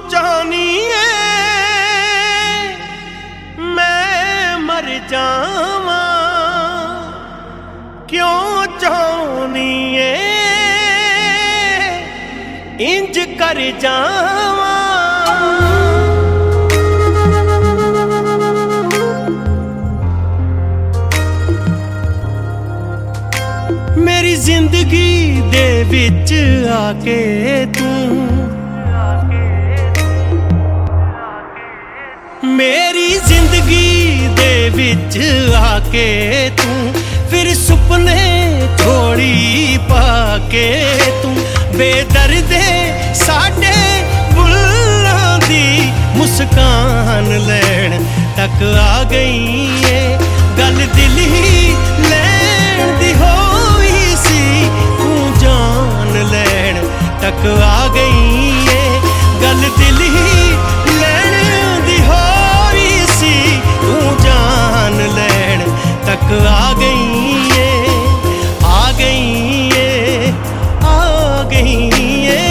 चाहनी है मैं मर जावा, क्यों चाहनी है इंज कर जावा। मेरी जिंदगी दे विच आके तू, मेरी जिंदगी दे विच आके तू, फिर सुपने थोड़ी पाके तू, बेदर्दे साडे बुल्लां दी मुस्कान लैण तक आ गई है। गल दिल ही लैण दी होई सी, तू जान लैण तक आ गई है। गल दिल ही लैण दी होई सी, तू जान लैण तक आ गई है, आ गई है, आ गई है।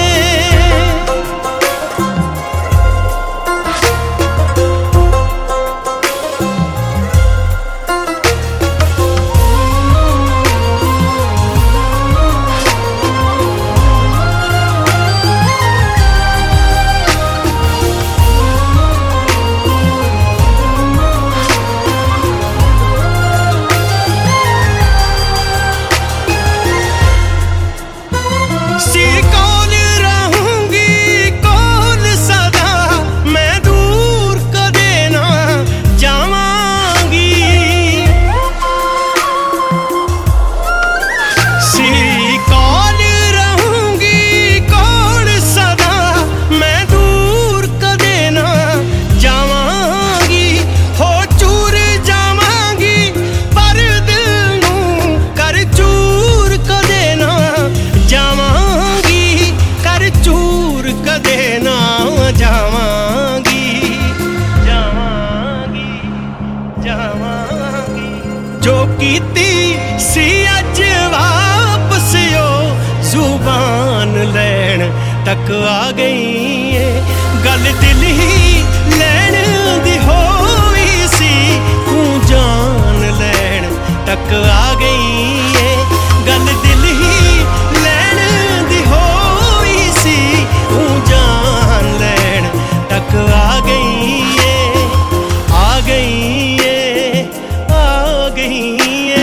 जो कीती सी अज वापस ओ जुबान लैण तक आ गई है। गल दिल ही लैण दी होई सी, तू जान लैण तक आ गई है। गल दिल ही लैण दी होई सी, तू जान लैण तक आ गई है, आ गई है, आ गई है।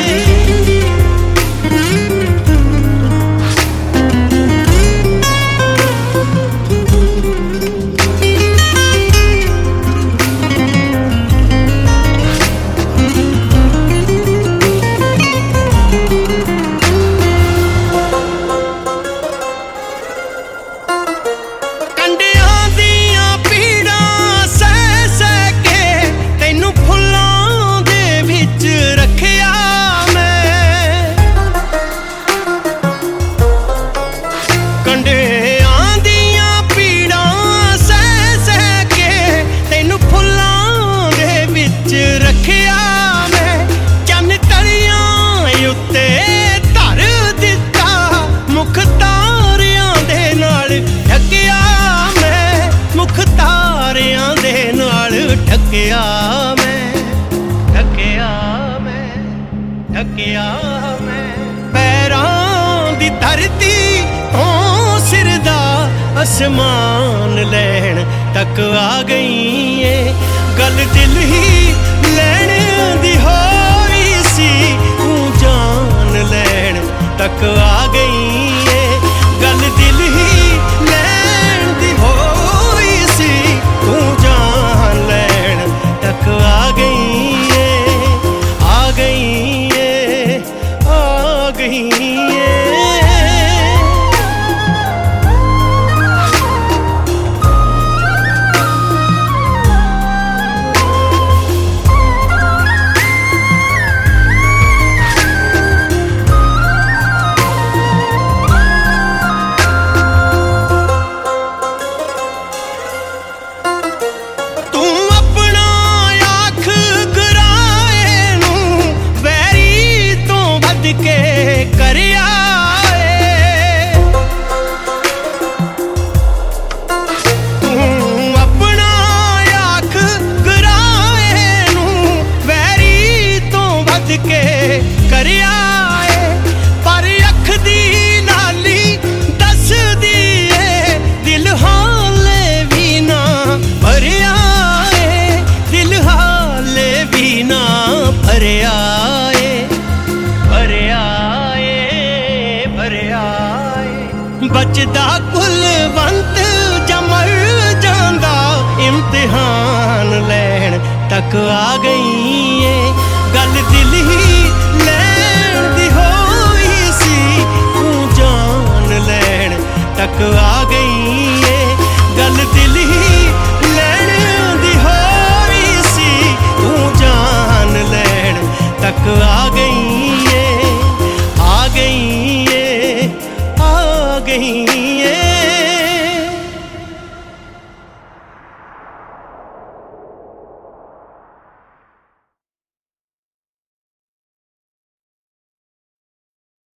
ढकिया मैं पैरां दी धरती तो सिर दा आसमान लैण तक आ गई है। गल दिल ही लैण दी होई सी, तू जान लैण तक आ गई है। गल दिल ही लैण दी होई सी, तू जान लैण तक आ गई है, आ गई है, आ गई है। ਆਏ। ਬਚਦਾ ਕੁਲਵੰਤ ਜਾਂ ਮਰ ਜਾਂਦਾ ਇਮਤਿਹਾਨ ਲੈਣ ਤੱਕ ਆ ਗਈ ਏ। ਗੱਲ ਦਿਲ ਹੀ ਲੈਣ ਦੀ ਹੋਈ ਸੀ, ਤੂੰ ਜਾਨ ਲੈਣ ਤੱਕ ਆ ਗਈ ਏ। ਗੱਲ ਦਿਲ ਹੀ ਲੈਣ ਦੀ ਹੋਈ ਸੀ, ਤੂੰ ਜਾਨ ਲੈਣ ਤੱਕ ਆ ਗਈ ਏ। ਆ ਗਈ ਏ, ਆ ਗਈ